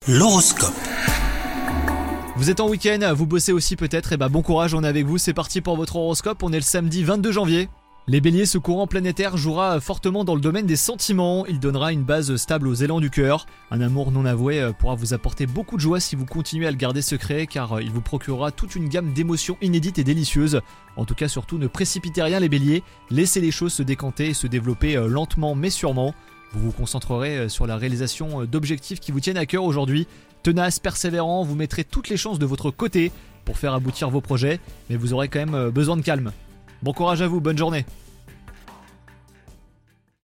L'horoscope. Vous êtes en week-end, vous bossez aussi peut-être, et bon courage, on est avec vous, c'est parti pour votre horoscope, on est le samedi 22 janvier. Les béliers, ce courant planétaire jouera fortement dans le domaine des sentiments, il donnera une base stable aux élans du cœur. Un amour non avoué pourra vous apporter beaucoup de joie si vous continuez à le garder secret, car il vous procurera toute une gamme d'émotions inédites et délicieuses. En tout cas, surtout ne précipitez rien les béliers, laissez les choses se décanter et se développer lentement mais sûrement. Vous vous concentrerez sur la réalisation d'objectifs qui vous tiennent à cœur aujourd'hui. Tenace, persévérant, vous mettrez toutes les chances de votre côté pour faire aboutir vos projets, mais vous aurez quand même besoin de calme. Bon courage à vous, bonne journée.